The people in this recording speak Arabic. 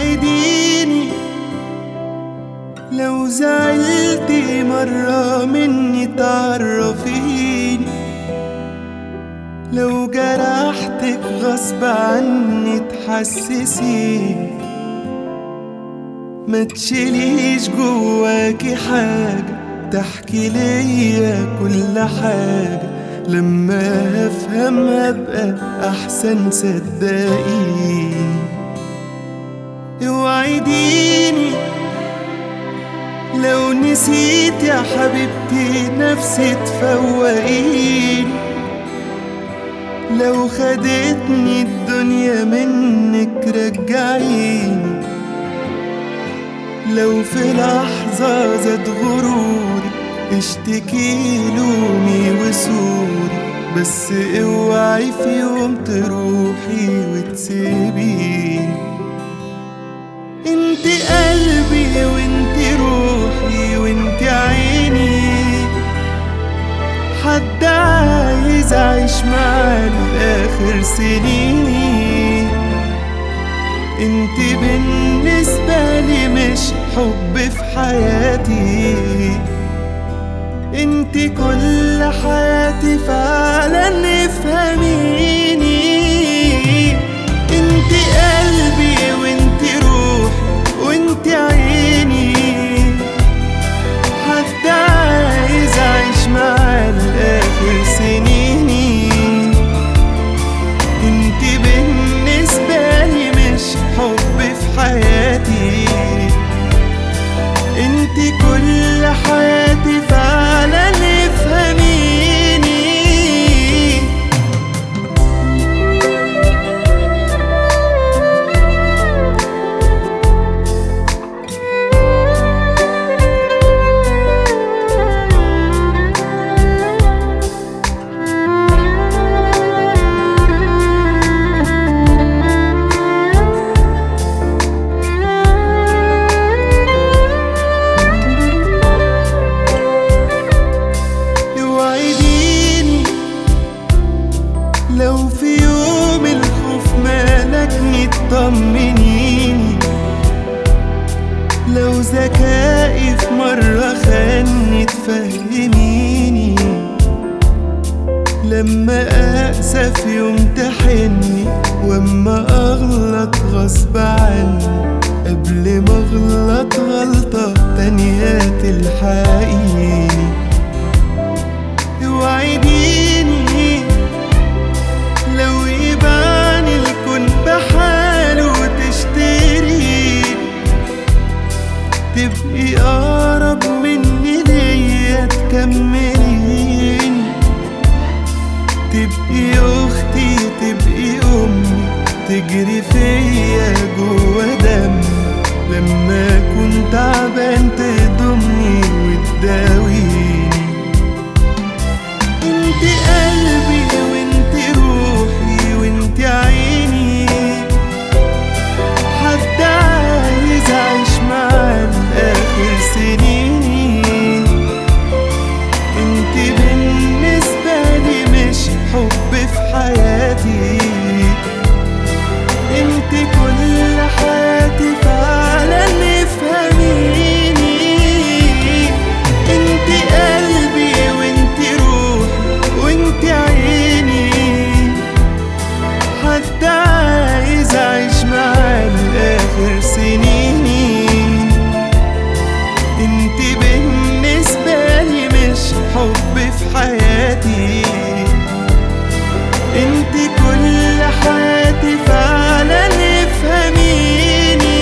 اوعديني لو زعلتي مرة مني تعرفيني، لو جرحتك غصب عني تحسسيني، ما تشيليش جواكي حاجة تحكي ليا كل حاجة، لما افهم ابقى احسن صدقيني. اوعديني لو نسيت يا حبيبتي نفسي تفوقيني، لو خدتني الدنيا منك رجعيني، لو في لحظة زاد غروري اشتكي لومي وسوري، بس اوعي في يوم تروحي وتسيبيني. انت قلبي وانت روحي وانت عيني، حد عايز اعيش معاه لاخر سنيني. انت بالنسبة لي مش حب في حياتي، انت كل حياتي فعلا افهميني. انت قلبي وانت روحي وانت عيني، حد عايز اعيش معاه لاخر سنيني. انت بالنسبة لي مش حب في حياتي، انت كل حياتي فعلا افهميني. لو في يوم الخوف مالكني تطمنيني، لو ذكائي في مرة خاني تفهميني، لما أقسى في يوم تحني، واما أغلط غصب عني قبل ما أغلط غلطة تانية تلحقيني. اوعديني لو يباني الكون بحاله وتشتري، تبقي أقرب مني ليا تكمليني، تبقي أختي تبقي أمي تجري فيا جوا دمي، لما أكون تعبان تضمني وتداويني. انت قلبي وانت روحي وانت عيني، حد عايز اعيش معاه لاخر سنيني. انت بالنسبة لي مش حب في حياتي، انت كل حياتي فعلا افهميني. انت قلبي وانت روحي وانت عيني، حد عايز اعيش معاه لاخر سنيني. انت بالنسبة لي مش حب في حياتي، انت كل حياتي فعلا افهميني.